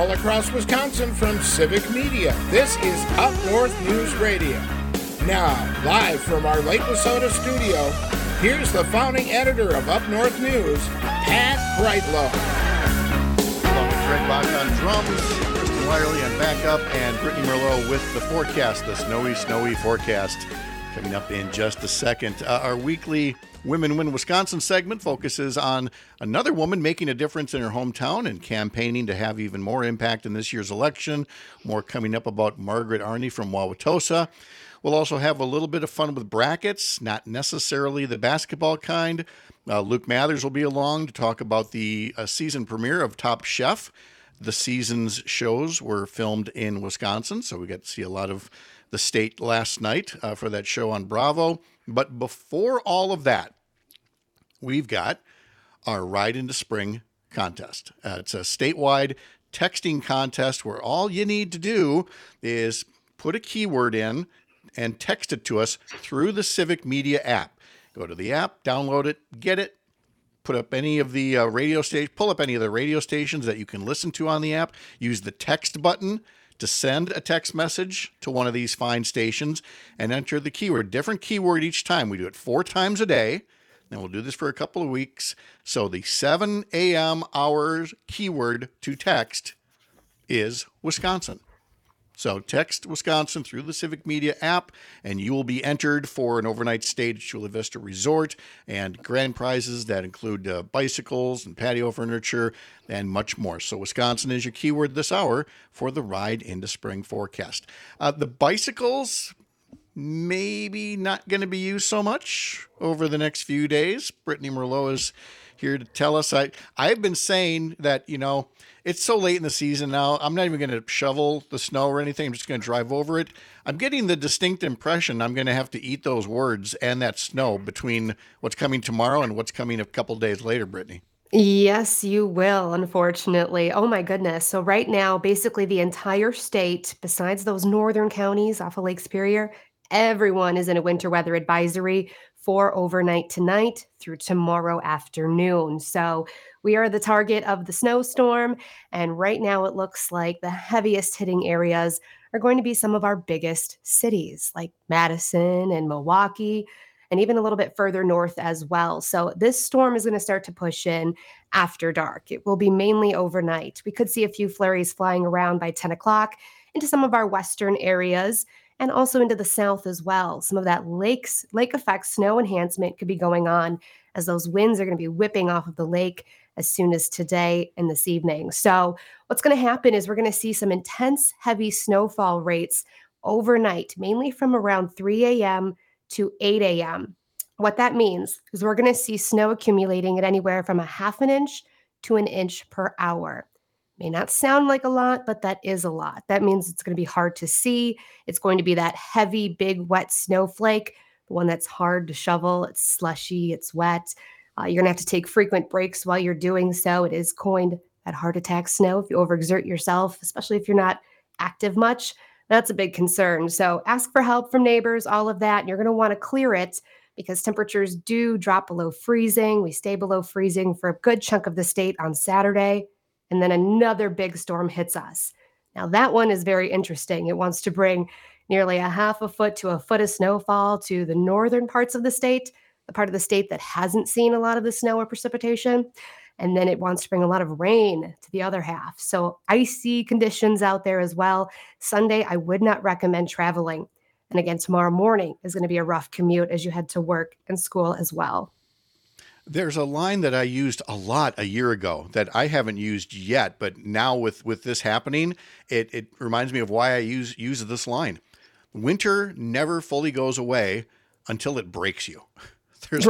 all across Wisconsin from Civic Media. This is Up North News Radio. Now, live from our Lake Wissota studio, here's the founding editor of Up North News, Pat Breitlow. Along with Greg Bach on drums, Kristen Wirely on backup, and Brittany Merlot with the forecast, the snowy forecast. Coming up in just a second. Our weekly Women Win Wisconsin segment focuses on another woman making a difference in her hometown and campaigning to have even more impact in this year's election. More coming up about Margaret Arney from Wauwatosa. We'll also have a little bit of fun with brackets, not necessarily the basketball kind. Luke Mathers will be along to talk about the season premiere of Top Chef. The season's shows were filmed in Wisconsin, so we got to see a lot of the state last night for that show on Bravo. But before all of that, we've got our Ride into Spring contest. It's a statewide texting contest where all you need to do is put a keyword in and text it to us through the Civic Media app. Go to the app, download it, get it, put up any of the pull up any of the radio stations that you can listen to on the app, use the text button to send a text message to one of these fine stations and enter the keyword. Different keyword each time. We do it 4 times a day, and we'll do this for a couple of weeks. So the 7 a.m. hours keyword to text is Wisconsin. So text Wisconsin through the Civic Media app, and you will be entered for an overnight stay at Chula Vista Resort and grand prizes that include bicycles and patio furniture and much more. So Wisconsin is your keyword this hour for the Ride into Spring forecast. The bicycles maybe not going to be used so much over the next few days. Brittany Merlot is here to tell us. I've been saying that, it's so late in the season now. I'm not even going to shovel the snow or anything. I'm just going to drive over it. I'm getting the distinct impression I'm going to have to eat those words and that snow between what's coming tomorrow and what's coming a couple days later, Brittany. Yes, you will, unfortunately. Oh my goodness. So right now, basically the entire state, besides those northern counties off of Lake Superior, everyone is in a winter weather advisory for overnight tonight through tomorrow afternoon. So we are the target of the snowstorm. And right now it looks like the heaviest hitting areas are going to be some of our biggest cities like Madison and Milwaukee, and even a little bit further north as well. So this storm is going to start to push in after dark. It will be mainly overnight. We could see a few flurries flying around by 10 o'clock into some of our western areas and also into the south as well. Some of that lake effect snow enhancement could be going on as those winds are going to be whipping off of the lake as soon as today and this evening. So what's going to happen is we're going to see some intense heavy snowfall rates overnight, mainly from around 3 a.m. to 8 a.m. What that means is we're going to see snow accumulating at anywhere from a half an inch to an inch per hour. May not sound like a lot, but that is a lot. That means it's going to be hard to see. It's going to be that heavy, big, wet snowflake, the one that's hard to shovel. It's slushy, it's wet. You're going to have to take frequent breaks while you're doing so. It is coined that heart attack snow if you overexert yourself, especially if you're not active much. That's a big concern. So ask for help from neighbors, all of that. And you're going to want to clear it because temperatures do drop below freezing. We stay below freezing for a good chunk of the state on Saturday. And then another big storm hits us. Now that one is very interesting. It wants to bring nearly a half a foot to a foot of snowfall to the northern parts of the state, the part of the state that hasn't seen a lot of the snow or precipitation. And then it wants to bring a lot of rain to the other half. So icy conditions out there as well. Sunday, I would not recommend traveling. And again, tomorrow morning is going to be a rough commute as you head to work and school as well. There's a line that I used a lot a year ago that I haven't used yet, but now with this happening, it reminds me of why I use this line. Winter never fully goes away until it breaks you. There's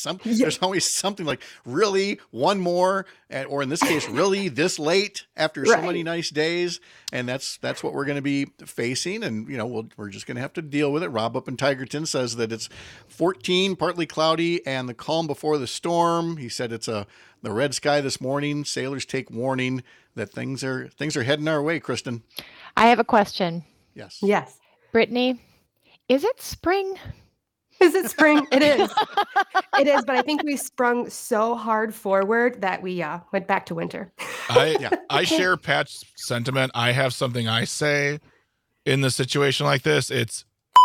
always something like, really, one more, or in this case, really this late after so many nice days. And that's what we're going to be facing. And, we're just going to have to deal with it. Rob up in Tigerton says that it's 14, partly cloudy, and the calm before the storm. He said it's the red sky this morning. Sailors take warning that things are heading our way, Kristen. I have a question. Yes. Yes. Brittany, is it spring? Is it spring? It is. It is, but I think we sprung so hard forward that we went back to winter. I share Pat's sentiment. I have something I say in the situation like this. It's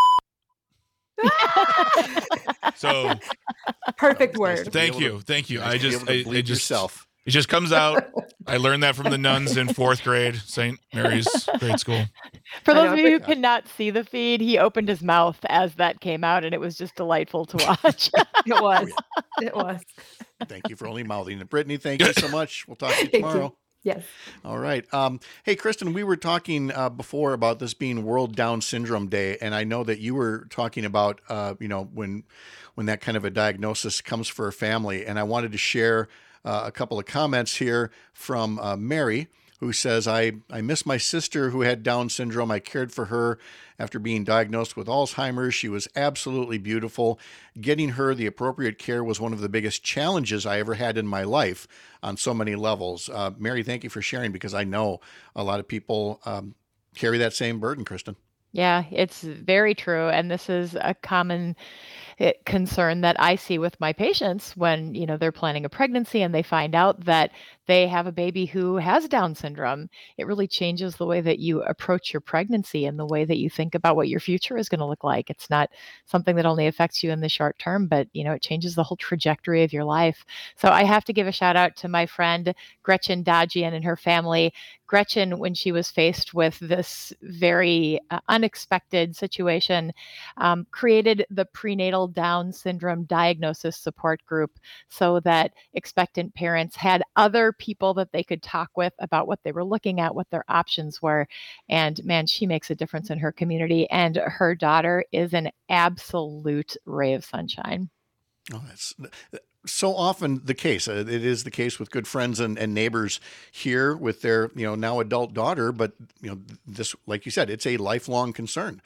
so perfect Nice word. to be thank able you. Thank you. nice to be able to bleep yourself. It just comes out. I learned that from the nuns in 4th grade, St. Mary's grade school. For those know, of you who cannot see the feed, he opened his mouth as that came out, and it was just delightful to watch. It was. It was. Thank you for only mouthing it. Brittany, thank you so much. We'll talk to you Thank you. tomorrow. Yes. All right. Hey, Kristen, we were talking before about this being World Down Syndrome Day, and I know that you were talking about, when that kind of a diagnosis comes for a family, and I wanted to share a couple of comments here from Mary, who says, I miss my sister who had Down syndrome. I cared for her after being diagnosed with Alzheimer's. She was absolutely beautiful. Getting her the appropriate care was one of the biggest challenges I ever had in my life on so many levels. Mary, thank you for sharing, because I know a lot of people carry that same burden, Kristen. Yeah, it's very true. And this is a common concern that I see with my patients when, they're planning a pregnancy and they find out that they have a baby who has Down syndrome. It really changes the way that you approach your pregnancy and the way that you think about what your future is going to look like. It's not something that only affects you in the short term, but, it changes the whole trajectory of your life. So I have to give a shout out to my friend Gretchen Dodgian and her family. Gretchen, when she was faced with this very unexpected situation, created the prenatal Down syndrome diagnosis support group so that expectant parents had other people that they could talk with about what they were looking at, what their options were. And man, she makes a difference in her community. And her daughter is an absolute ray of sunshine. Oh, that's so often the case. It is the case with good friends and neighbors here with their, now adult daughter. But, this, like you said, it's a lifelong concern.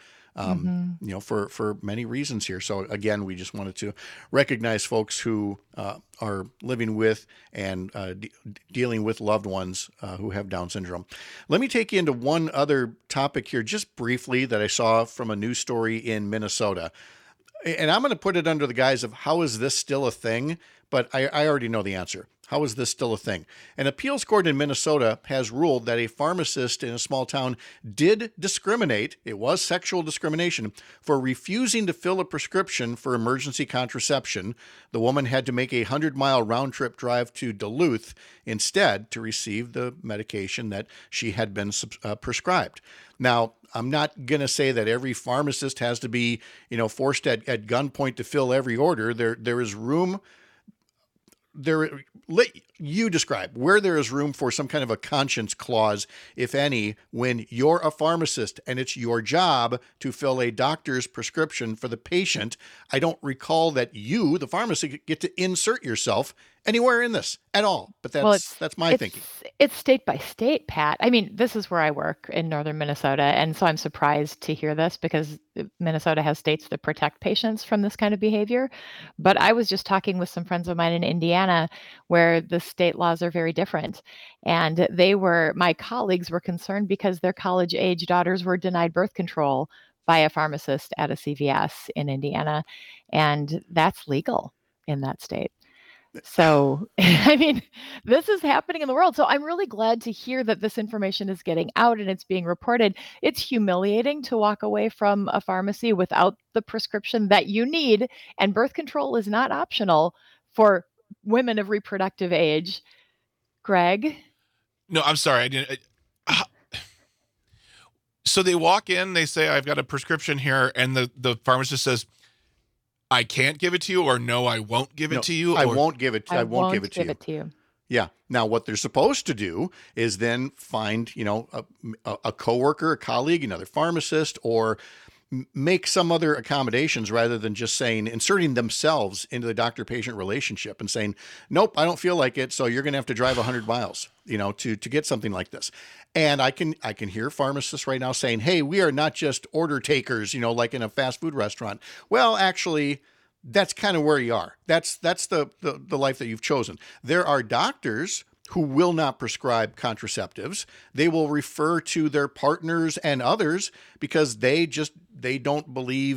For many reasons here. So again, we just wanted to recognize folks who are living with and dealing with loved ones who have Down syndrome. Let me take you into one other topic here, just briefly, that I saw from a news story in Minnesota. And I'm going to put it under the guise of, how is this still a thing? But I already know the answer. How is this still a thing? An appeals court in Minnesota has ruled that a pharmacist in a small town did discriminate. It was sexual discrimination for refusing to fill a prescription for emergency contraception. The woman had to make a 100-mile round-trip drive to Duluth instead to receive the medication that she had been prescribed. Now, I'm not going to say that every pharmacist has to be, forced at gunpoint to fill every order. There is room. Let you describe where there is room for some kind of a conscience clause, if any, when you're a pharmacist and it's your job to fill a doctor's prescription for the patient. I don't recall that you, the pharmacist, get to insert yourself anywhere in this at all. But that's my thinking. It's state by state, Pat. I mean, this is where I work in northern Minnesota. And so I'm surprised to hear this, because Minnesota has states that protect patients from this kind of behavior. But I was just talking with some friends of mine in Indiana, where the state laws are very different. And my colleagues were concerned because their college age daughters were denied birth control by a pharmacist at a CVS in Indiana. And that's legal in that state. So, I mean, this is happening in the world. So I'm really glad to hear that this information is getting out and it's being reported. It's humiliating to walk away from a pharmacy without the prescription that you need. And birth control is not optional for women of reproductive age. Greg? No, I'm sorry. I didn't. So they walk in, they say, I've got a prescription here. And the pharmacist says, I can't give it to you, or no, I won't give it to you. I won't give it to you. Yeah. Now, what they're supposed to do is then find, a coworker, a colleague, another pharmacist, or make some other accommodations rather than just inserting themselves into the doctor-patient relationship and saying, nope, I don't feel like it. So you're going to have to drive 100 miles, to get something like this. And I can hear pharmacists right now saying, hey, we are not just order takers, like in a fast food restaurant. Well, actually, that's kind of where you are. That's the life that you've chosen. There are doctors who will not prescribe contraceptives. They will refer to their partners and others because they don't believe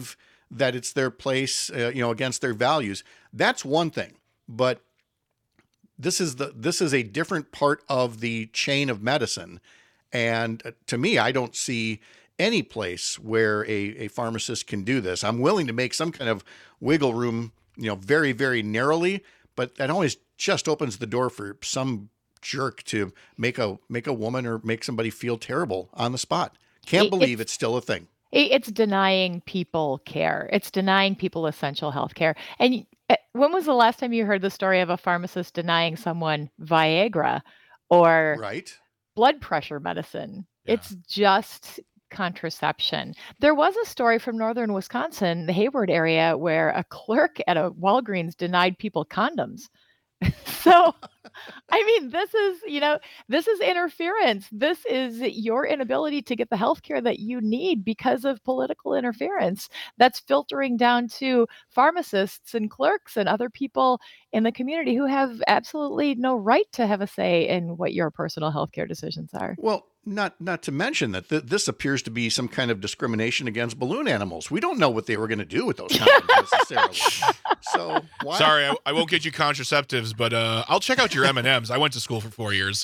that it's their place, against their values. That's one thing, but this is a different part of the chain of medicine. And to me, I don't see any place where a pharmacist can do this. I'm willing to make some kind of wiggle room, very, very narrowly, but that always just opens the door for some jerk to make a woman or make somebody feel terrible on the spot. Can't believe it's still a thing. It's denying people care. It's denying people essential health care. And when was the last time you heard the story of a pharmacist denying someone Viagra or blood pressure medicine? Yeah. It's just contraception. There was a story from northern Wisconsin, the Hayward area, where a clerk at a Walgreens denied people condoms. So, I mean, this is interference. This is your inability to get the healthcare that you need because of political interference that's filtering down to pharmacists and clerks and other people in the community who have absolutely no right to have a say in what your personal healthcare decisions are. Well, not to mention that this appears to be some kind of discrimination against balloon animals. We don't know what they were going to do with those condoms necessarily. So why? Sorry, I won't get you contraceptives, but I'll check out your M&Ms. I went to school for 4 years.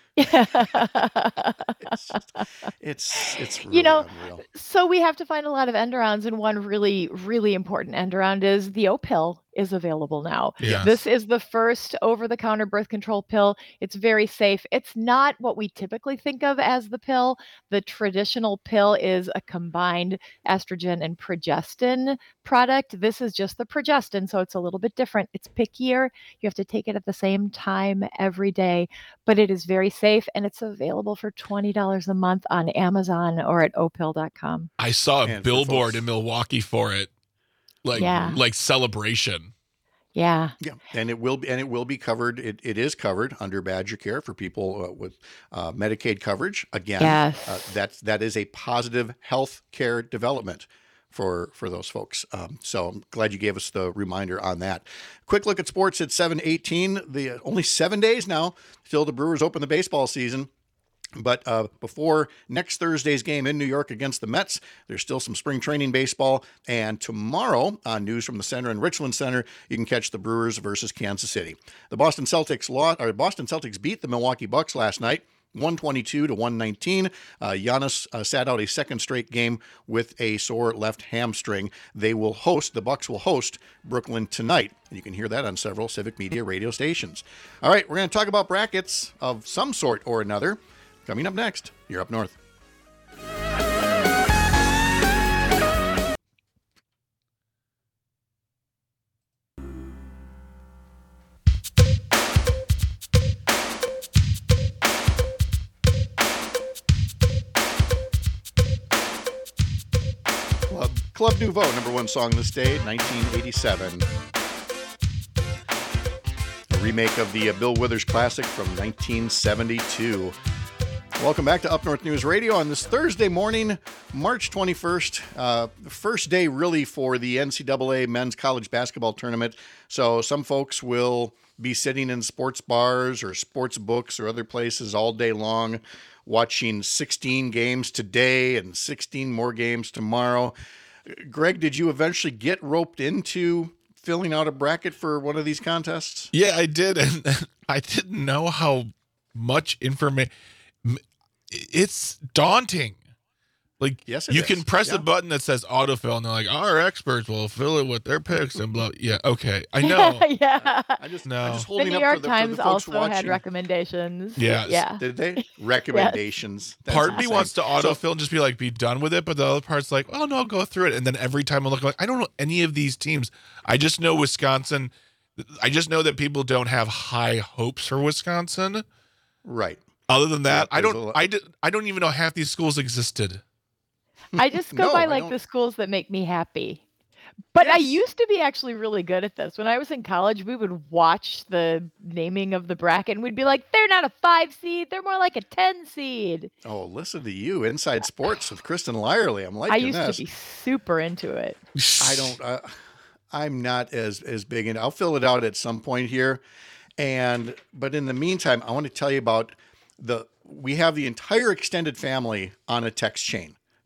It's really unreal. So we have to find a lot of end arounds, and one really, really important end around is the O-pill is available now. Yes. This is the first over-the-counter birth control pill. It's very safe. It's not what we typically think of as the pill. The traditional pill is a combined estrogen and progestin product. This is just the progestin, so it's a little bit different. It's pickier. You have to take it at the same time every day, but it is very safe, and it's available for $20 a month on Amazon or at opill.com. I saw a billboard in Milwaukee for it. Like celebration. Yeah. Yeah. And it will be covered. It is covered under Badger Care for people with Medicaid coverage. Again, yes. That is a positive health care development for those folks. So I'm glad you gave us the reminder on that. Quick look at sports at 7:18. The only 7 days now till the Brewers open the baseball season. But before next Thursday's game in New York against the Mets, there's still some spring training baseball. And tomorrow on News from the Center and Richland Center, you can catch the Brewers versus Kansas City. The Boston Celtics beat the Milwaukee Bucks last night, 122-119. Giannis sat out a second straight game with a sore left hamstring. The Bucks will host Brooklyn tonight. You can hear that on several Civic Media radio stations. All right, we're going to talk about brackets of some sort or another. Coming up next, you're Up North. Club Nouveau, number one song this day, 1987. A remake of the Bill Withers classic from 1972. Welcome back to Up North News Radio on this Thursday morning, March 21st. First day really for the NCAA men's college basketball tournament. So some folks will be sitting in sports bars or sports books or other places all day long, watching 16 games today and 16 more games tomorrow. Greg, did you eventually get roped into filling out a bracket for one of these contests? Yeah, I did. And I didn't know how much information. It's daunting. Like, yes, you can press a button that says autofill, and they're like, our experts will fill it with their picks and blah. Yeah, okay. I know. Yeah. I just The holding New up York for the Times folks also watching. had recommendations. Yes. Yeah. Did they? Recommendations. That's Part of me insane. wants to autofill and just be done with it, but the other part's like, oh, no, go through it. And then every time I look, like, I don't know any of these teams. I just know Wisconsin. I just know that people don't have high hopes for Wisconsin. Right. Other than that, Yeah, I don't even know half these schools existed. I just go by don't. the schools that make me happy. But I Yes. used to be actually really good at this. When I was in college, we would watch the naming of the bracket and we'd be like, they're not a 5 seed, they're more like a 10 seed. Oh, listen to you, Inside Sports with Kristen Lyerly. I'm liking I used this. to be super into it. I don't. I'm not as big in. I'll fill it out at some point here, but in the meantime, I want to tell you about we have the entire extended family on a text chain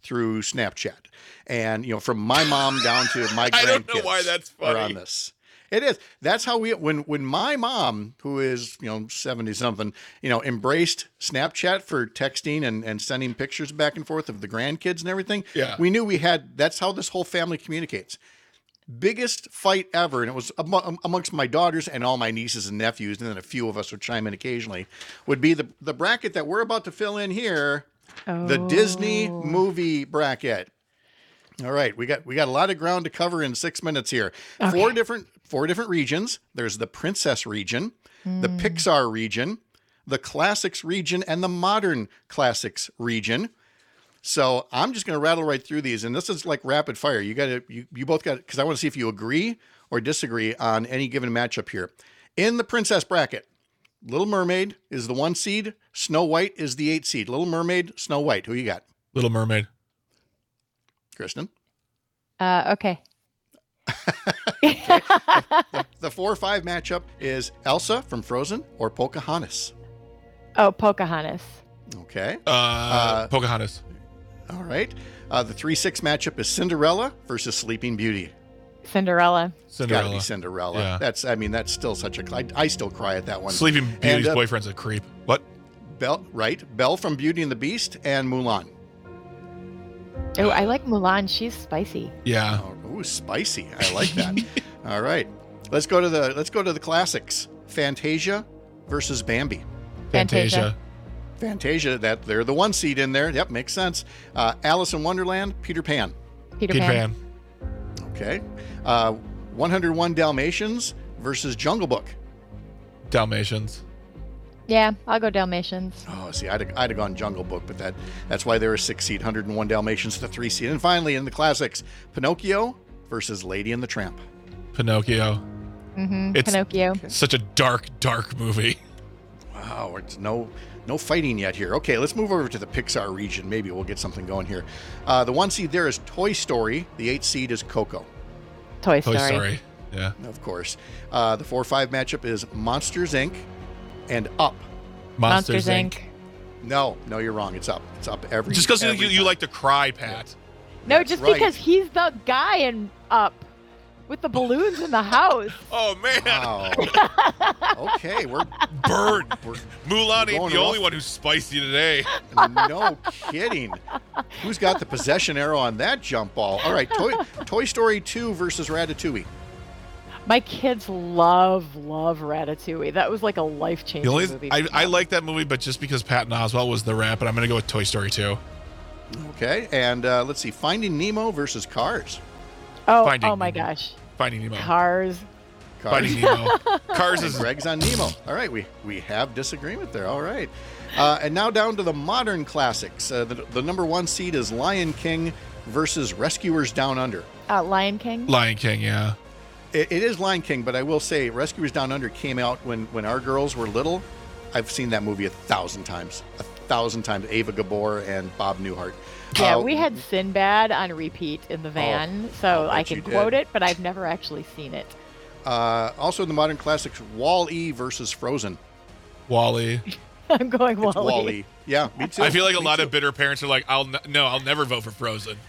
through Snapchat. And, from my mom down to my grandkids I don't know why that's funny. are on this. It is. That's how when my mom, who is, 70 something, embraced Snapchat for texting and sending pictures back and forth of the grandkids and everything. Yeah. We knew that's how this whole family communicates. Biggest fight ever, and it was amongst my daughters and all my nieces and nephews, and then a few of us would chime in occasionally, would be the bracket that we're about to fill in here, the Disney movie bracket. All right, we got a lot of ground to cover in 6 minutes here. Okay. Four different regions. There's the Princess region, the Pixar region, the Classics region, and the Modern Classics region. So I'm just going to rattle right through these, and this is like rapid fire. You both got, because I want to see if you agree or disagree on any given matchup here. In the Princess bracket, Little Mermaid is the 1 seed. Snow White is the 8 seed. Little Mermaid, Snow White. Who you got? Little Mermaid. Kristen? Okay. The 4-5 matchup is Elsa from Frozen or Pocahontas. Oh, Pocahontas. Okay. Pocahontas. All right. The 3-6 matchup is Cinderella versus Sleeping Beauty. Cinderella. It's gotta be Cinderella. Yeah. That's still such I still cry at that one. Sleeping Beauty's And, boyfriend's a creep. What? Belle from Beauty and the Beast and Mulan. Oh, I like Mulan. She's spicy. Yeah. Oh, spicy. I like that. All right. Let's go to the classics. Fantasia versus Bambi. Fantasia. Fantasia, that they're the 1 seed in there. Yep, makes sense. Alice in Wonderland, Peter Pan. Peter Peter Pan. Pan. Okay. 101 Dalmatians versus Jungle Book. Dalmatians. Yeah, I'll go Dalmatians. Oh, see, I'd have gone Jungle Book, but that's why they're a 6 seed. 101 Dalmatians, the 3 seed. And finally, in the classics, Pinocchio versus Lady and the Tramp. Pinocchio. It's Pinocchio. such a dark, dark movie. Wow, it's no fighting yet here. Okay, let's move over to the Pixar region. Maybe we'll get something going here. The 1 seed there is Toy Story. The 8 seed is Coco, Toy Toy Story. Story. Yeah. of course. The 4-5 matchup is Monsters, Inc. and Up. Monsters Inc. No, you're wrong. It's Up. It's Up every Just because every you time. like to cry, Pat. No, That's just right. because he's the guy in Up with the balloons in the house. Oh, man. Wow. Okay, we're Bird. Mulan ain't going the only rough. one who's spicy today. no kidding. Who's got the possession arrow on that jump ball? All right, Toy Story 2 versus Ratatouille. My kids love Ratatouille. That was like a life-changing movie. I like that movie, but just because Patton Oswalt was the rap, but I'm going to go with Toy Story 2. Okay, and let's see, Finding Nemo versus Cars. Finding oh my Nemo. gosh. Finding Nemo. Cars. Finding Nemo. Cars is Greg's on Nemo. All right, we have disagreement there. All right. And now down to the modern classics. The number 1 seed is Lion King versus Rescuers Down Under. Lion King. Lion King, yeah. It is Lion King, but I will say Rescuers Down Under came out when our girls were little. I've seen that movie 1,000 times. 1,000 times. Ava Gabor and Bob Newhart. Yeah, we had Sinbad on repeat in the van, so I can quote it, but I've never actually seen it. Also in the modern classics, Wall-E versus Frozen. Wall-E. I'm going It's Wall-E. Wall-E. Yeah, me too. I feel like a Me lot too. of bitter parents are like, I'll never vote for Frozen.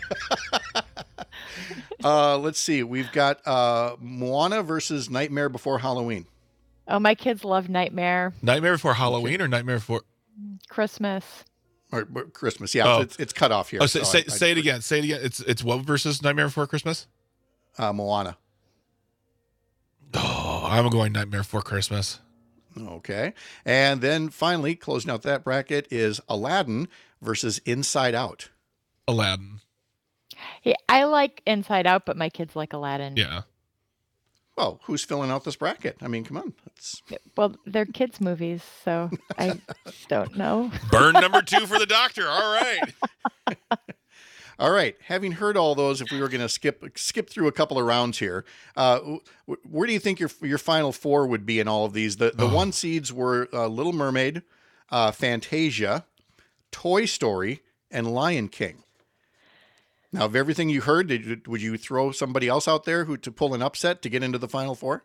Let's see. We've got Moana versus Nightmare Before Halloween. Oh, my kids love Nightmare. Nightmare Before Halloween or Nightmare Before... Christmas. Or Christmas. Yeah, Oh. it's cut off here. Oh, so say it again. Say it again. It's what versus Nightmare Before Christmas? Moana. Oh, I'm going Nightmare Before Christmas. Okay. And then finally, closing out that bracket is Aladdin versus Inside Out. Aladdin. Yeah, I like Inside Out, but my kids like Aladdin. Yeah. Well, who's filling out this bracket? I mean, come on. Well, they're kids' movies, so I don't know. Burn number 2 for the doctor. All right. All right. Having heard all those, if we were going to skip through a couple of rounds here, where do you think your final 4 would be in all of these? The 1 seeds were Little Mermaid, Fantasia, Toy Story, and Lion King. Now, of everything you heard, would you throw somebody else out there to pull an upset to get into the final 4?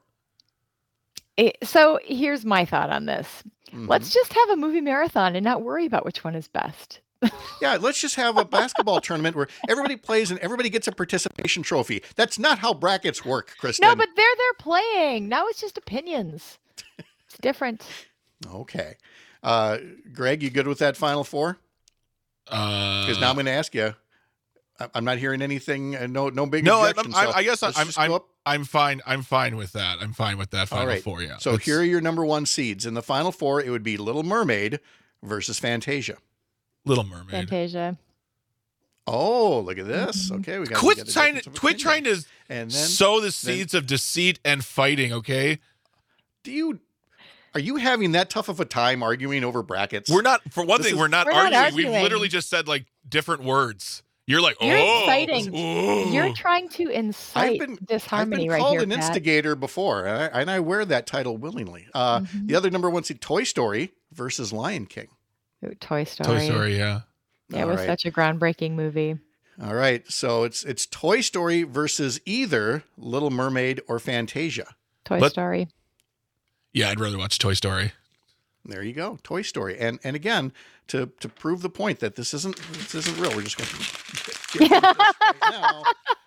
So here's my thought on this. Mhm. Let's just have a movie marathon and not worry about which one is best. Yeah, let's just have a basketball tournament where everybody plays and everybody gets a participation trophy. That's not how brackets work, Kristen. No, but they're playing. Now it's just opinions. It's different. Okay. Greg, you good with that Final Four? Because now I'm going to ask you. I'm not hearing anything. No big. No, objections, so I guess let's just go up. I'm fine. I'm fine with that. I'm fine with that Final Four. Yeah. So here are your number one seeds in the Final Four. It would be Little Mermaid versus Fantasia. Little Mermaid. Fantasia. Oh, look at this. Okay, we got. Quit trying to and then sow the seeds of deceit and fighting. Okay. Are you having that tough of a time arguing over brackets? We're not. For one thing, we're not arguing. We've arguing. literally just said like different words. You're like, You're oh, inciting. oh. You're trying to incite disharmony right here. I've been called an Pat. instigator before, and I wear that title willingly. The other number one seed, Toy Story versus Lion King. Ooh, Toy Story. Toy Story, yeah. It was such a groundbreaking movie. All right, so it's Toy Story versus either Little Mermaid or Fantasia. Toy Story. Yeah, I'd rather watch Toy Story. There you go, Toy Story, and again to prove the point that this isn't real. We're just going to get right now.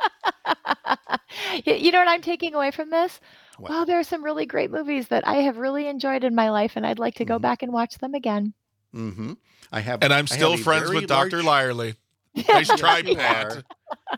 You know what I'm taking away from this? What? Wow, there are some really great movies that I have really enjoyed in my life, and I'd like to go back and watch them again. Mm-hmm. I have, and I'm still friends with Dr. Lyerly. Nice try, Pat.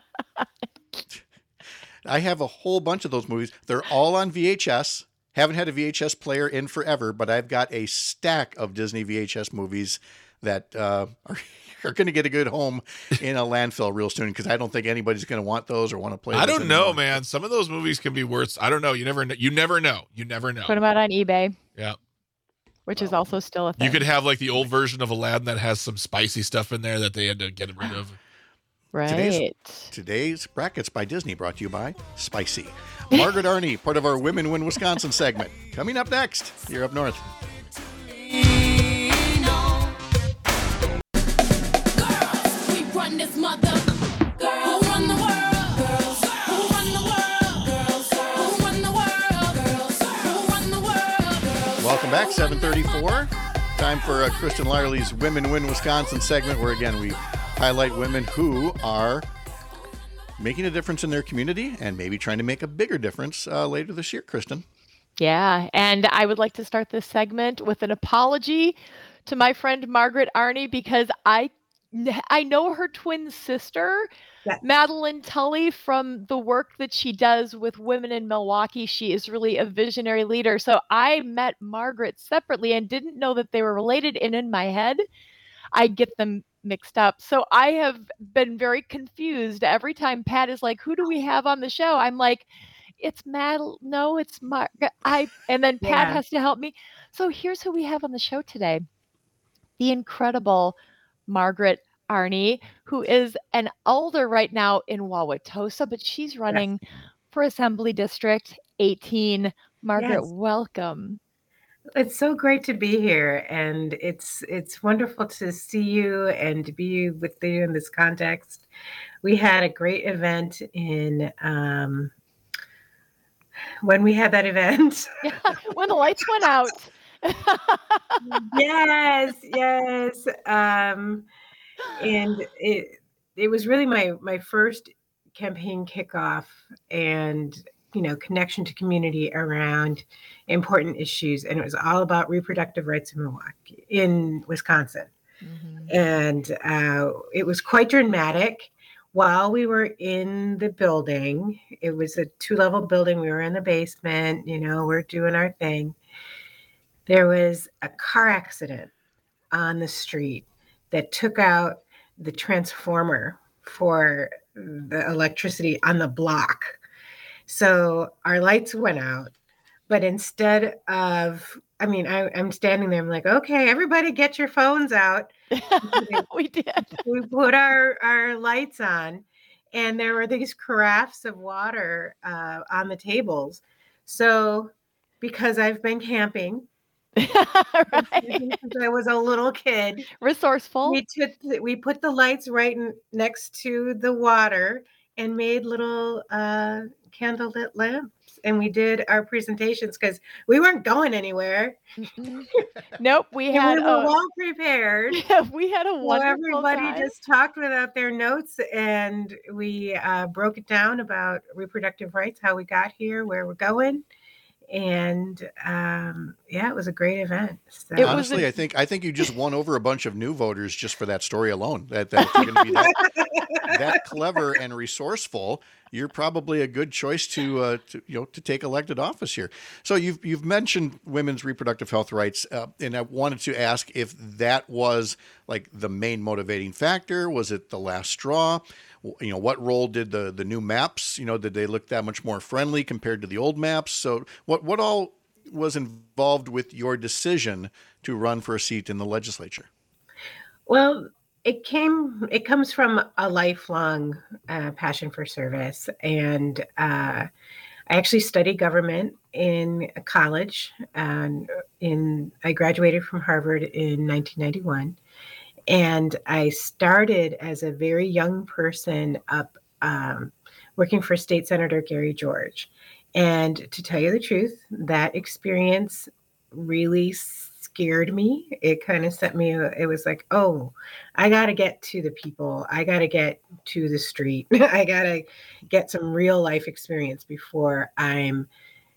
I have a whole bunch of those movies. They're all on VHS. Haven't had a VHS player in forever, but I've got a stack of Disney VHS movies that are going to get a good home in a landfill real soon because I don't think anybody's going to want those or want to play those. I don't know, man. Some of those movies can be worse. I don't know. You never know. You never know. Put them out on eBay. Yeah. Which is also still a thing. You could have like the old version of Aladdin that has some spicy stuff in there that they had to get rid of. Right. Today's Brackets by Disney brought to you by Spicy. Margaret Arney, part of our Women Win Wisconsin segment. Coming up next, you're up north. Welcome back, 7:34. Time for Kristen Lyerly's Women Win Wisconsin segment, where again we highlight women who are making a difference in their community and maybe trying to make a bigger difference later this year, Kristen. Yeah, and I would like to start this segment with an apology to my friend Margaret Arney because I know her twin sister, Madeline Tully, from the work that she does with women in Milwaukee. She is really a visionary leader. So I met Margaret separately and didn't know that they were related. And in my head, I get them mixed up. So I have been very confused every time Pat is like, who do we have on the show? I'm like, it's Madeline. No, it's Margaret. And then Pat has to help me. So here's who we have on the show today. The incredible Margaret Arney, who is an elder right now in Wauwatosa, but she's running for Assembly District 18. Margaret, welcome. It's so great to be here, and it's wonderful to see you and to be with you in this context. We had a great event in when we had that event. When the lights went out. yes. And it was really my first campaign kickoff and connection to community around important issues, and it was all about reproductive rights in Wisconsin. Mm-hmm. And it was quite dramatic. While we were in the building, it was a 2-level building. We were in the basement. We're doing our thing. There was a car accident on the street that took out the transformer for the electricity on the block. So our lights went out, but instead of, I'm standing there, I'm like, okay, everybody get your phones out. We did. We put our lights on, and there were these carafes of water on the tables. So because I've been camping, since I was a little kid, resourceful, we put the lights right next to the water, and made little candlelit lamps. And we did our presentations because we weren't going anywhere. Nope, we And had we were well prepared. we had a So wonderful everybody time. just talked without their notes, and we broke it down about reproductive rights, how we got here, where we're going. And yeah, it was a great event. So. It was Honestly, I think you just won over a bunch of new voters just for that story alone. That if you're going to be that clever and resourceful, you're probably a good choice to take elected office here. So you've mentioned women's reproductive health rights, and I wanted to ask if that was like the main motivating factor. Was it the last straw? What role did the new maps? Did they look that much more friendly compared to the old maps? So what all was involved with your decision to run for a seat in the legislature? Well, it comes from a lifelong passion for service. And I actually studied government in college. I graduated from Harvard in 1991. And I started as a very young person up working for State Senator Gary George. And to tell you the truth, that experience really scared me. It kind of set me, it was like, oh, I got to get to the people. I got to get to the street. I got to get some real life experience before I'm,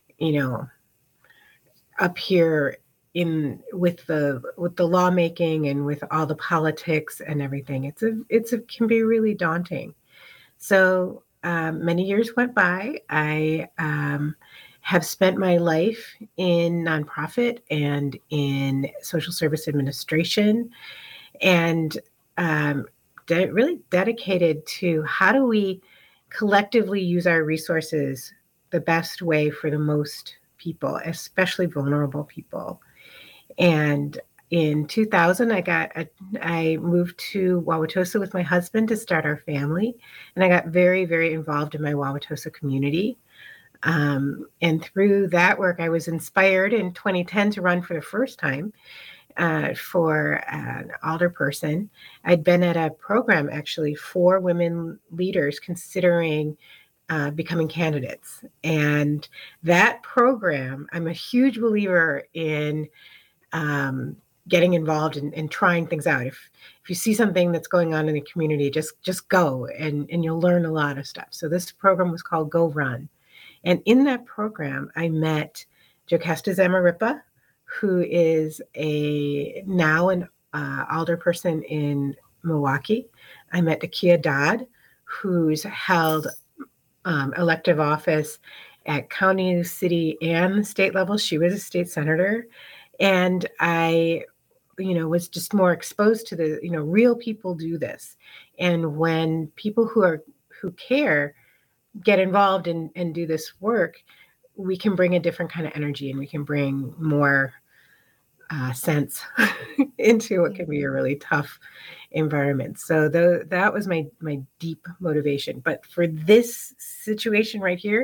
up here with the lawmaking and with all the politics and everything. It can be really daunting. So many years went by. I have spent my life in nonprofit and in social service administration, and really dedicated to how do we collectively use our resources the best way for the most people, especially vulnerable people. And in 2000, I moved to Wauwatosa with my husband to start our family. And I got very, very involved in my Wauwatosa community. And through that work, I was inspired in 2010 to run for the first time for an alderperson. I'd been at a program actually for women leaders considering becoming candidates. And that program, I'm a huge believer in getting involved and trying things out. If you see something that's going on in the community, just go and you'll learn a lot of stuff. So this program was called Go Run. And in that program, I met Jocasta Zamarripa, who is now an alderperson in Milwaukee. I met Dakia Dodd, who's held elective office at county, city, and state level. She was a state senator. And I, was just more exposed to the, real people do this. And when people who care get involved and do this work, we can bring a different kind of energy and we can bring more sense into what can be a really tough environment. So that was my deep motivation. But for this situation right here,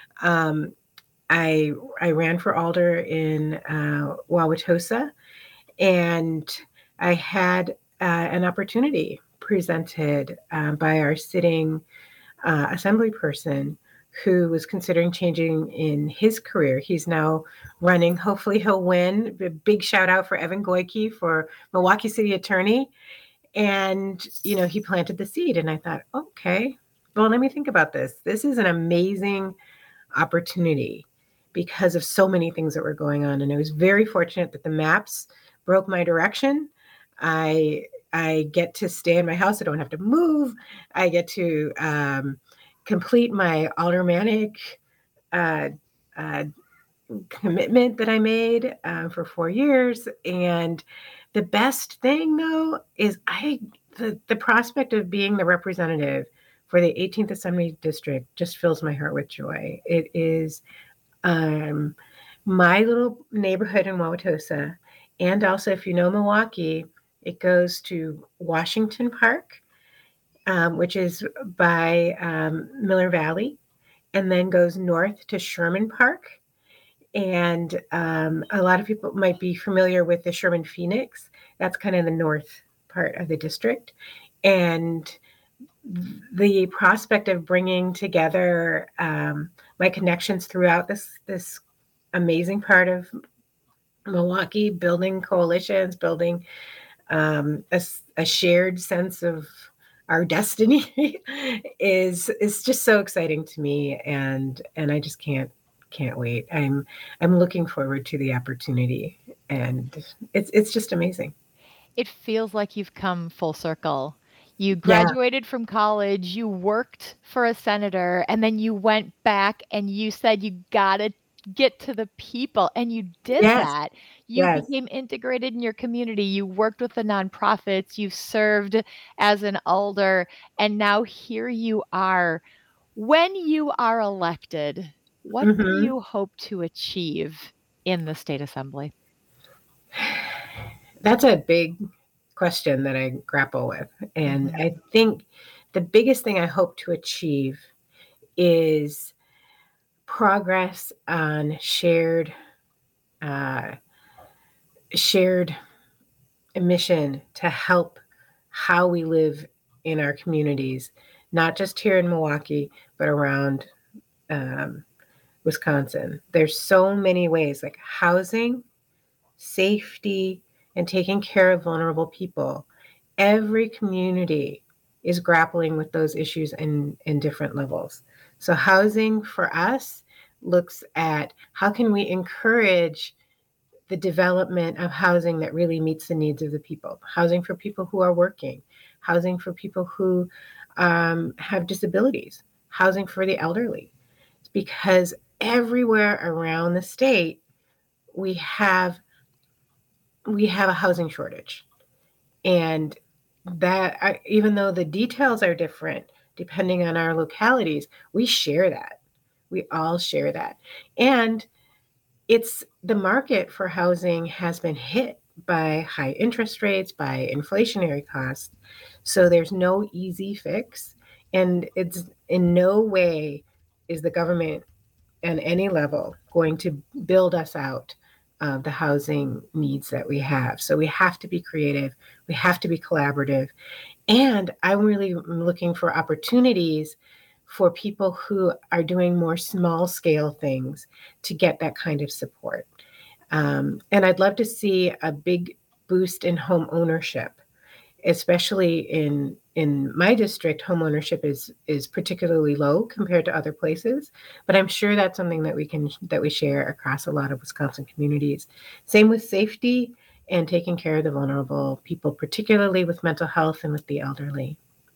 I ran for alder in Wauwatosa, and I had an opportunity presented by our sitting assembly person who was considering changing in his career. He's now running. Hopefully he'll win. A big shout out for Evan Goyke for Milwaukee City Attorney. And, he planted the seed. And I thought, okay, well, let me think about this. This is an amazing opportunity because of so many things that were going on. And I was very fortunate that the maps broke my direction. I get to stay in my house. I don't have to move. I get to complete my aldermanic commitment that I made for 4 years. And the best thing, though, is the prospect of being the representative for the 18th Assembly District just fills my heart with joy. It is my little neighborhood in Wauwatosa. And also, if you know Milwaukee, it goes to Washington Park, which is by Miller Valley, and then goes north to Sherman Park. And a lot of people might be familiar with the Sherman Phoenix. That's kind of the north part of the district. And the prospect of bringing together my connections throughout this amazing part of Milwaukee, building coalitions, building a shared sense of our destiny is just so exciting to me, and I just can't wait. I'm looking forward to the opportunity, and it's just amazing. It feels like you've come full circle. You Yeah. graduated from college, you worked for a senator, and then you went back and you said you gotta get to the people, and you did Yes. that. You Yes. became integrated in your community. You worked with the nonprofits, you served as an elder, and now here you are. When you are elected, what do Mhm. you hope to achieve in the state assembly? That's a big question that I grapple with. And I think the biggest thing I hope to achieve is progress on shared mission to help how we live in our communities, not just here in Milwaukee, but around Wisconsin. There's so many ways, like housing, safety, and taking care of vulnerable people. Every community is grappling with those issues in different levels. So housing for us looks at how can we encourage the development of housing that really meets the needs of the people. Housing for people who are working, housing for people who have disabilities, housing for the elderly. Because everywhere around the state, we have a housing shortage. And that, even though the details are different depending on our localities, we share that. We all share that. And it's the market for housing has been hit by high interest rates, by inflationary costs. So there's no easy fix. And it's in no way is the government at any level going to build us out of the housing needs that we have. So we have to be creative, we have to be collaborative. And I'm really looking for opportunities for people who are doing more small scale things to get that kind of support. And I'd love to see a big boost in home ownership, especially in my district. Home ownership is particularly low compared to other places, but I'm sure that's something that we share across a lot of Wisconsin communities. Same with safety and taking care of the vulnerable people, particularly with mental health and with the elderly.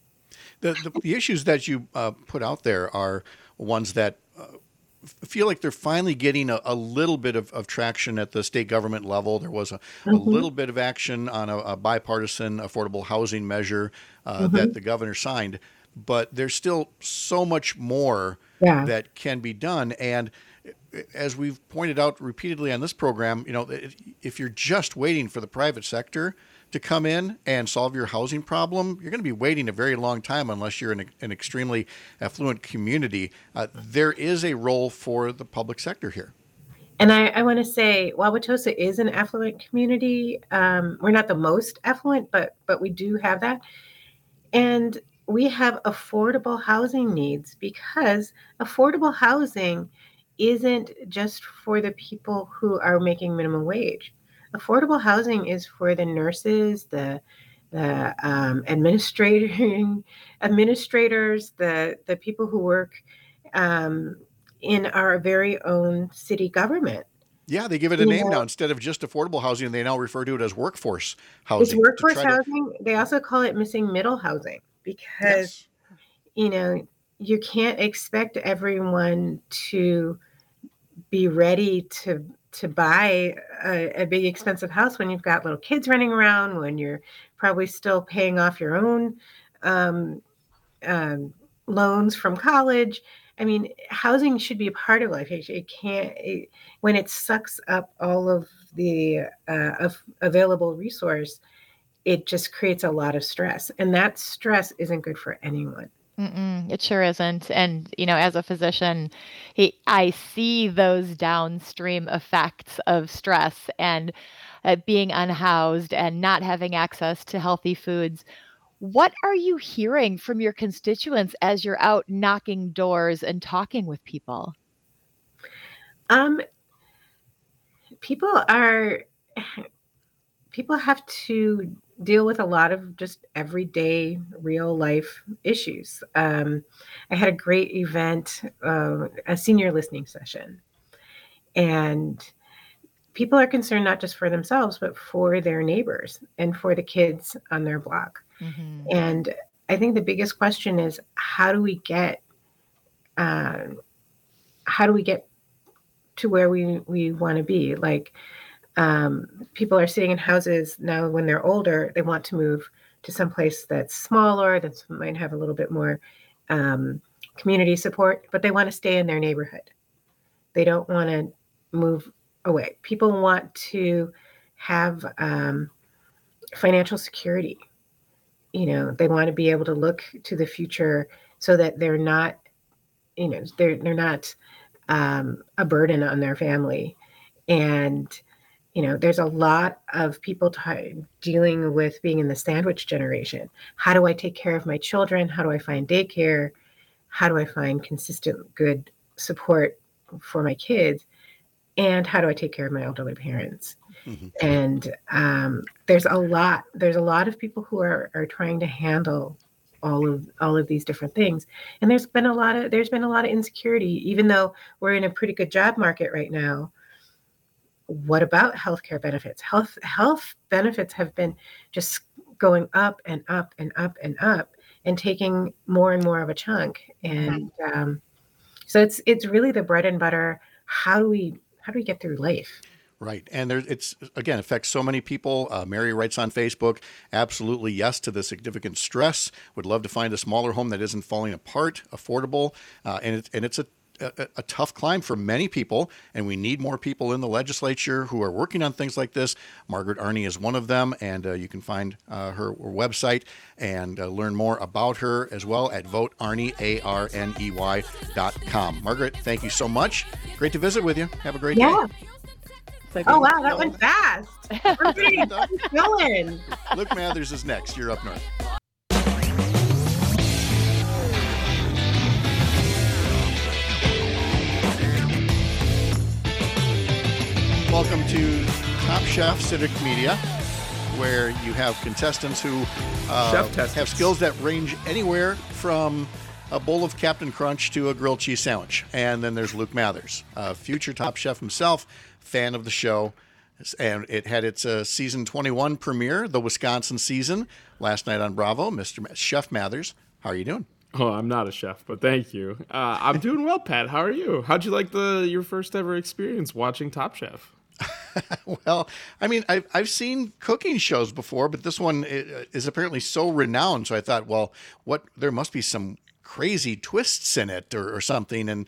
The issues that you put out there are ones that feel like they're finally getting a little bit of traction at the state government level. There was a little bit of action on a bipartisan affordable housing measure that the governor signed, but there's still so much more that can be done. And as we've pointed out repeatedly on this program, if you're just waiting for the private sector to come in and solve your housing problem, you're going to be waiting a very long time unless you're in an extremely affluent community. There is a role for the public sector here. And I want to say, Wauwatosa is an affluent community. We're not the most affluent, but we do have that. And we have affordable housing needs, because affordable housing isn't just for the people who are making minimum wage. Affordable housing is for the nurses, the administrators, the people who work in our very own city government. Yeah, they give it a name now. Instead of just affordable housing, they now refer to it as workforce housing. It's workforce housing. They also call it missing middle housing, because you can't expect everyone to be ready to buy a big expensive house when you've got little kids running around, when you're probably still paying off your own loans from college. I mean, housing should be a part of life. It can't, when it sucks up all of the available resource, it just creates a lot of stress. And that stress isn't good for anyone. It sure isn't. And, as a physician, I see those downstream effects of stress and being unhoused and not having access to healthy foods. What are you hearing from your constituents as you're out knocking doors and talking with people? Um, people are people have to deal with a lot of just everyday real life issues. I had a great event, a senior listening session, and people are concerned not just for themselves, but for their neighbors and for the kids on their block. Mm-hmm. And I think the biggest question is how do we get to where we want to be? Like, people are sitting in houses now when they're older, they want to move to some place that's smaller, that might have a little bit more community support, but they want to stay in their neighborhood. They don't want to move away. People want to have financial security. They want to be able to look to the future so that they're not, they're not a burden on their family. And there's a lot of people dealing with being in the sandwich generation. How do I take care of my children? How do I find daycare? How do I find consistent, good support for my kids? And how do I take care of my elderly parents? Mm-hmm. And there's a lot of people who are trying to handle all of these different things. And there's been a lot of insecurity, even though we're in a pretty good job market right now. What about healthcare benefits? Health benefits have been just going up and up and up and up and taking more and more of a chunk. And so it's really the bread and butter. How do we get through life? Right. And it's, again, affects so many people. Mary writes on Facebook, absolutely yes to the significant stress. Would love to find a smaller home that isn't falling apart, affordable. And it's a tough climb for many people, and we need more people in the legislature who are working on things like this. Margaret Arney is one of them, and you can find her website and learn more about her as well at votearney, ARNEY.com. Margaret, thank you so much. Great to visit with you. Have a great day. Oh, wow, that went fast. We're going. Luke Mathers is next. You're up north. Welcome to Top Chef Civic Media, where you have contestants who have skills that range anywhere from a bowl of Captain Crunch to a grilled cheese sandwich. And then there's Luke Mathers, future Top Chef himself, fan of the show. And it had its season 21 premiere, the Wisconsin season, last night on Bravo. Mr. Chef Mathers, how are you doing? Oh, I'm not a chef, but thank you. I'm doing well, Pat. How are you? How'd you like your first ever experience watching Top Chef? Well, I mean, I've seen cooking shows before, but this one is apparently so renowned. So I thought, well, there must be some crazy twists in it or something. And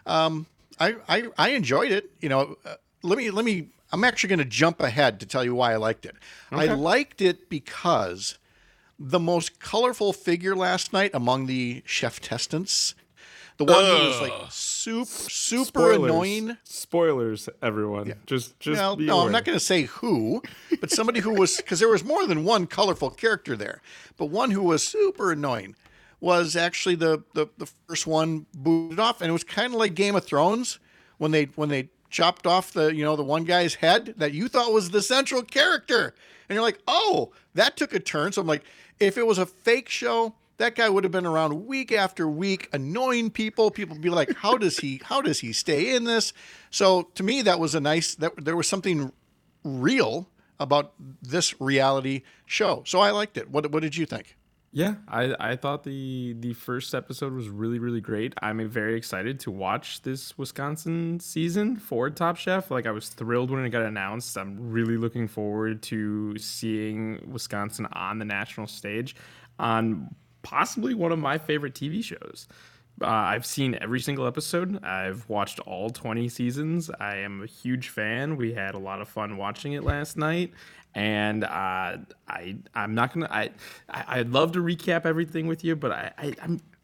I enjoyed it. Let me. I'm actually going to jump ahead to tell you why I liked it. Okay. I liked it because the most colorful figure last night among the chef-testants, the one who was like super Spoilers. Annoying. Spoilers, everyone. Yeah. Just no, be no, aware. I'm not going to say who, but somebody who was, because there was more than one colorful character there, but one who was super annoying was actually the first one booted off, and it was kind of like Game of Thrones when they chopped off the one guy's head that you thought was the central character, and you're like, oh, that took a turn. So I'm like, if it was a fake show, that guy would have been around week after week, annoying people. People would be like, how does he stay in this? So to me, that was there was something real about this reality show. So I liked it. What did you think? Yeah, I thought the first episode was really, really great. I'm very excited to watch this Wisconsin season for Top Chef. Like, I was thrilled when it got announced. I'm really looking forward to seeing Wisconsin on the national stage on possibly one of my favorite TV shows. I've seen every single episode. I've watched all 20 seasons. I am a huge fan. We had a lot of fun watching it last night. And I'm not gonna. I'd love to recap everything with you, but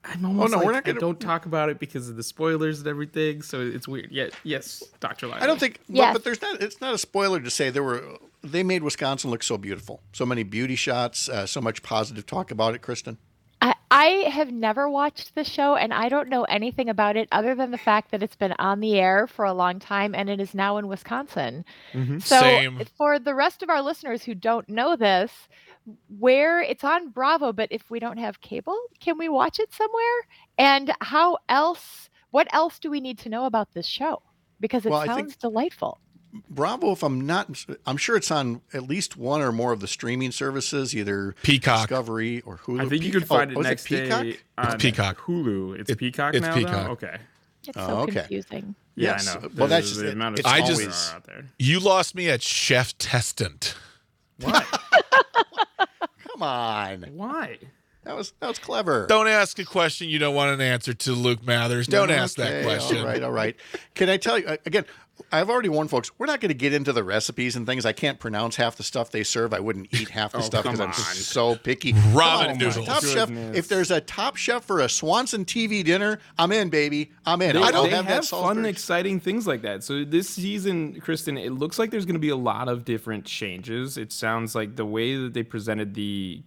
I'm almost no, like, we're not gonna- I don't talk about it because of the spoilers and everything, so it's weird. Yeah, yes, Dr. Lively. I don't think, Yes. but it's not a spoiler to say they made Wisconsin look so beautiful. So many beauty shots, so much positive talk about it, Kristen. I have never watched the show, and I don't know anything about it other than the fact that it's been on the air for a long time and it is now in Wisconsin. So Same. for the rest of our listeners who don't know this, where it's on Bravo, but if we don't have cable, can we watch it somewhere? And what else do we need to know about this show? Because it Well, I sounds think- delightful. Bravo, I'm sure it's on at least one or more of the streaming services, either Peacock. Discovery or Hulu. I think you could find it is next Peacock? day on Peacock. Hulu. It's Peacock it's now, Peacock. though? Okay. It's Oh, so okay. confusing. Yeah, Yes. I know. Well, that's the just amount of it's I spoilers just- are out there. You lost me at Chef Testant. Why? Come on. Why? That was clever. Don't ask a question you don't want an answer to, Luke Mathers. Don't ask that Okay, question. All right. Can I tell you again? I've already warned folks. We're not going to get into the recipes and things. I can't pronounce half the stuff they serve. I wouldn't eat half the Oh, stuff because come I'm on. so picky. Ramen Oh, my noodles. Top Chef. Goodness. If there's a Top Chef for a Swanson TV dinner, I'm in, baby. I'm in. They, I'll they have that fun, Salisbury. exciting things like that. So this season, Kristen, it looks like there's going to be a lot of different changes. It sounds like the way that they presented the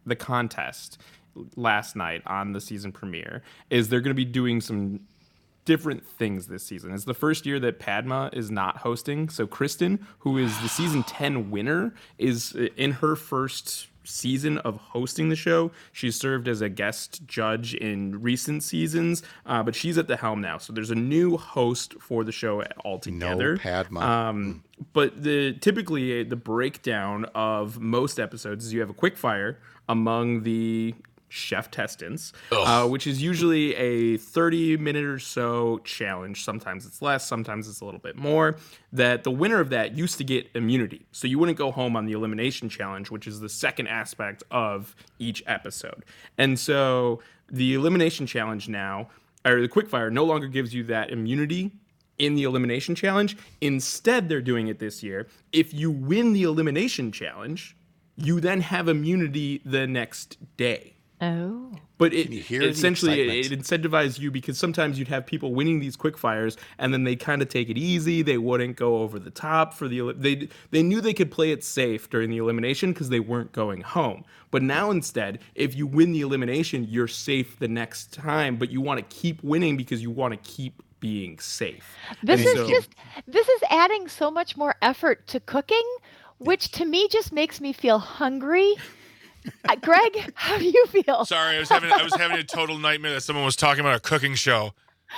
contest last night on the season premiere is they're going to be doing some different things this season. It's the first year that Padma is not hosting. So Kristen, who is the season 10 winner, is in her first season of hosting the show. She's served as a guest judge in recent seasons, but she's at the helm now. So there's a new host for the show altogether. No Padma. But typically the breakdown of most episodes is you have a quick fire among the chef testants, which is usually a 30-minute or so challenge. Sometimes it's less, sometimes it's a little bit more. That the winner of that used to get immunity. So you wouldn't go home on the elimination challenge, which is the second aspect of each episode. And so the elimination challenge now, or the quickfire, no longer gives you that immunity in the elimination challenge. Instead, they're doing it this year. If you win the elimination challenge, you then have immunity the next day. Oh. But you hear the essentially it excitement? incentivizes you because sometimes you'd have people winning these quick fires and then they kind of take it easy. They wouldn't go over the top for they knew they could play it safe during the elimination because they weren't going home. But now instead, if you win the elimination, you're safe the next time, but you want to keep winning because you want to keep being safe. This And is so- this is adding so much more effort to cooking, which to me just makes me feel hungry. Greg, how do you feel? Sorry, I was having a total nightmare that someone was talking about a cooking show.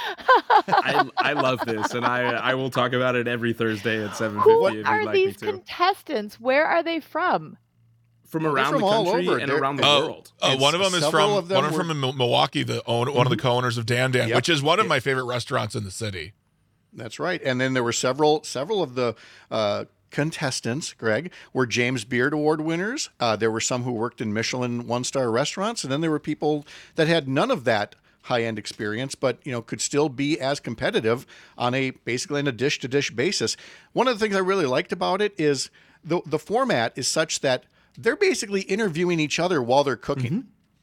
I love this, and I will talk about it every Thursday at 7:50 Who if you'd are like me these to. contestants? Where are they from? From They're around from the all country over. and They're- around the world. One of them is Several from of them from Milwaukee, one of the co-owners of Dan Dan, Yep. which is one of my favorite restaurants in the city. That's right. And then there were several of the contestants, Greg, were James Beard Award winners. There were some who worked in Michelin one-star restaurants, and then there were people that had none of that high-end experience, but could still be as competitive on a dish-to-dish basis. One of the things I really liked about it is the format is such that they're basically interviewing each other while they're cooking,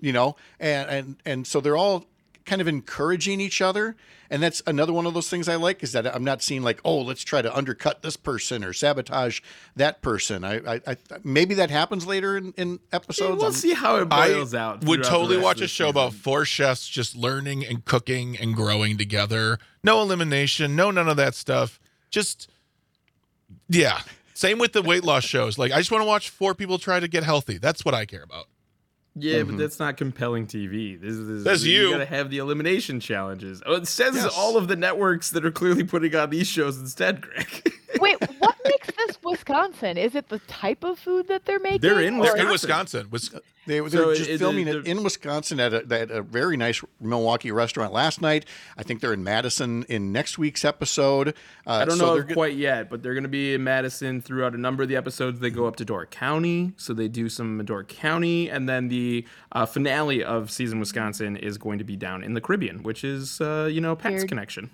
and so they're all kind of encouraging each other. And that's another one of those things I like, is that I'm not seeing like, oh, let's try to undercut this person or sabotage that person. I maybe that happens later in episodes. We'll see how it boils out. Would throughout totally the rest watch of a the show about season. 4 chefs just learning and cooking and growing together. No elimination, none of that stuff. Just, yeah. Same with the weight loss shows. Like, I just want to watch 4 people try to get healthy. That's what I care about. Yeah, but that's not compelling TV. That's you. You gotta have the elimination challenges. Oh, it says Yes. all of the networks that are clearly putting on these shows instead, Greg. Wait, what makes this Wisconsin? Is it the type of food that they're making? They're in or- They're in Wisconsin. Wisconsin. They were So just filming it in Wisconsin at a very nice Milwaukee restaurant last night. I think they're in Madison in next week's episode. I don't so know they're if quite yet, but they're going to be in Madison throughout a number of the episodes. They go up to Door County, so they do some Door County, and then the finale of season Wisconsin is going to be down in the Caribbean, which is Pat's Weird. connection.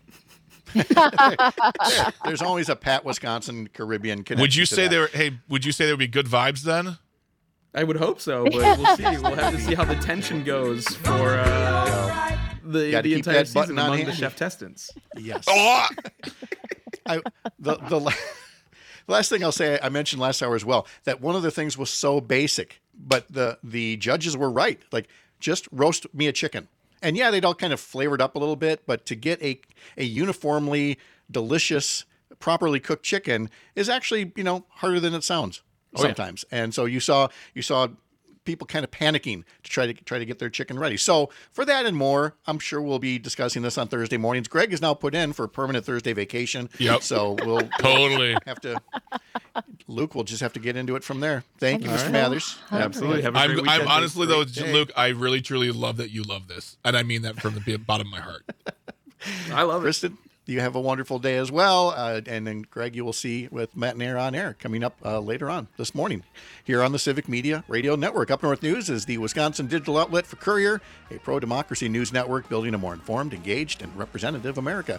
There's always a Pat Wisconsin Caribbean connection. Would you to say that. would you say there would be good vibes then? I would hope so, but we'll see. We'll have to see how the tension goes for the Gotta keep entire that button season on among the handy. chef testants. Yes. Oh, The last thing I'll say, I mentioned last hour as well, that one of the things was so basic, but the judges were right. Like, just roast me a chicken. And yeah, they'd all kind of flavored up a little bit, but to get a uniformly delicious, properly cooked chicken is actually, harder than it sounds sometimes. Yeah. And so you saw people kind of panicking to try to get their chicken ready. So for that and more, I'm sure we'll be discussing this on Thursday mornings. Greg is now put in for a permanent Thursday vacation. Yep. So we'll totally have to. Luke will just have to get into it from there. Thank you, Mr. right. Mathers. Absolutely. Have a great I'm weekend. honestly though, day. Luke, I really truly love that you love this, and I mean that from the bottom of my heart. I love it. Kristen, you have a wonderful day as well. And then Greg, you will see with Matt and Air on air coming up later on this morning here on the Civic Media Radio Network. Up North News is the Wisconsin digital outlet for Courier, a pro-democracy news network building a more informed, engaged, and representative America.